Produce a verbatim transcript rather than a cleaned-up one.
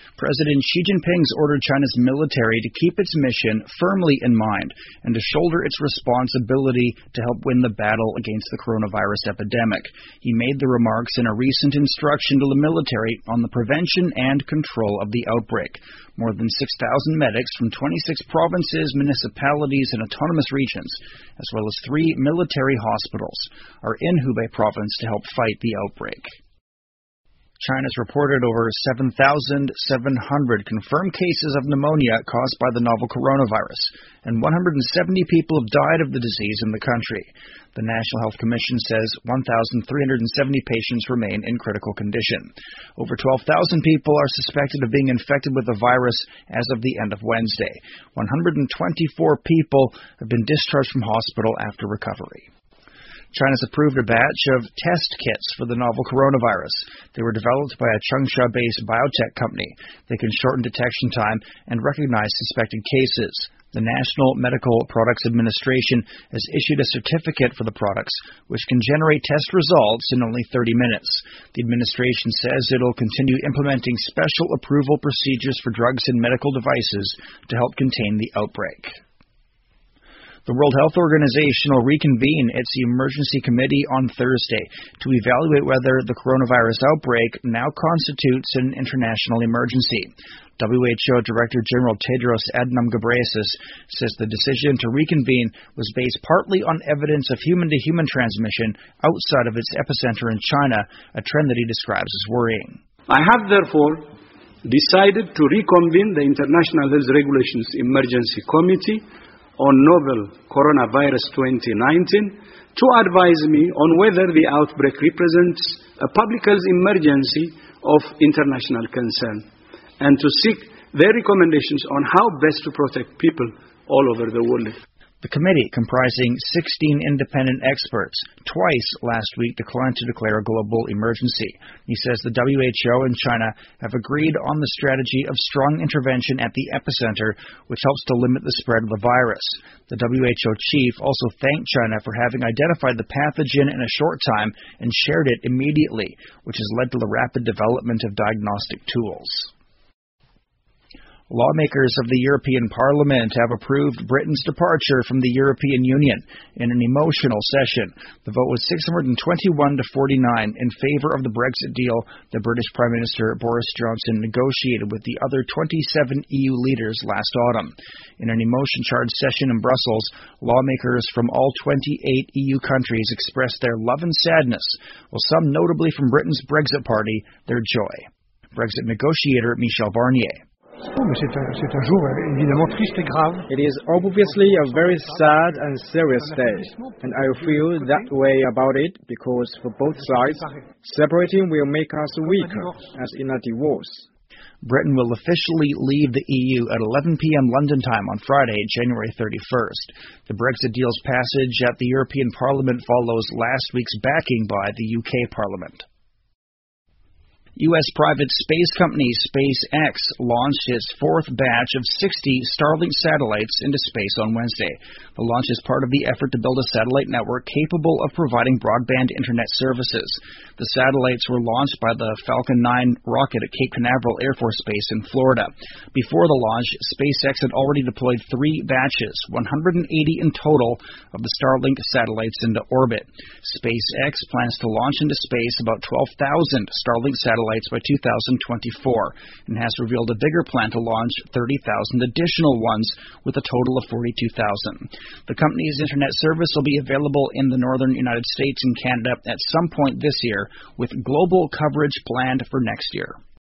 President Xi Jinping's ordered China's military to keep its mission firmly in mind and to shoulder its responsibility to help win the battle against the coronavirus epidemic. He made the remarks in a recent instruction to the military on the prevention and control of the outbreak. More than six thousand medics from twenty-six provinces, municipalities, and autonomous regions, as well as three military hospitals, are in Hubei province to help fight the outbreak. China's reported over seven thousand seven hundred confirmed cases of pneumonia caused by the novel coronavirus, and one hundred seventy people have died of the disease in the country. The National Health Commission says one thousand three hundred seventy patients remain in critical condition. Over twelve thousand people are suspected of being infected with the virus as of the end of Wednesday. one hundred twenty-four people have been discharged from hospital after recovery. China's approved a batch of test kits for the novel coronavirus. They were developed by a Changsha-based biotech company. They can shorten detection time and recognize suspected cases. The National Medical Products Administration has issued a certificate for the products, which can generate test results in only thirty minutes. The administration says it will continue implementing special approval procedures for drugs and medical devices to help contain the outbreak. The World Health Organization will reconvene its emergency committee on Thursday to evaluate whether the coronavirus outbreak now constitutes an international emergency. W H O Director General Tedros Adhanom Ghebreyesus says the decision to reconvene was based partly on evidence of human-to-human transmission outside of its epicenter in China, a trend that he describes as worrying. I have therefore decided to reconvene the International Health Regulations Emergency Committee on novel coronavirus twenty nineteen to advise me on whether the outbreak represents a public health emergency of international concern and to seek their recommendations on how best to protect people all over the world. The committee, comprising sixteen independent experts, twice last week declined to declare a global emergency. He says the W H O and China have agreed on the strategy of strong intervention at the epicenter, which helps to limit the spread of the virus. The W H O chief also thanked China for having identified the pathogen in a short time and shared it immediately, which has led to the rapid development of diagnostic tools. Lawmakers of the European Parliament have approved Britain's departure from the European Union in an emotional session. The vote was six hundred twenty-one to forty-nine in favor of the Brexit deal that British Prime Minister Boris Johnson negotiated with the other twenty-seven E U leaders last autumn. In an emotion-charged session in Brussels, lawmakers from all twenty-eight E U countries expressed their love and sadness, while some, notably from Britain's Brexit Party, their joy. Brexit negotiator Michel Barnier. It is obviously a very sad and serious day, and I feel that way about it because for both sides, separating will make us weaker, as in a divorce. Britain will officially leave the E U at eleven p.m. London time on Friday, January thirty-first. The Brexit deal's passage at the European Parliament follows last week's backing by the U K Parliament. U S private space company SpaceX launched its fourth batch of sixty Starlink satellites into space on Wednesday. The launch is part of the effort to build a satellite network capable of providing broadband internet services. The satellites were launched by the Falcon nine rocket at Cape Canaveral Air Force Base in Florida. Before the launch, SpaceX had already deployed three batches, one hundred eighty in total, of the Starlink satellites into orbit. SpaceX plans to launch into space about twelve thousand Starlink satellites by two thousand twenty-four and has revealed a bigger plan to launch thirty thousand additional ones with a total of forty-two thousand. The company's internet service will be available in the northern United States and Canada at some point this year, with global coverage planned for next year.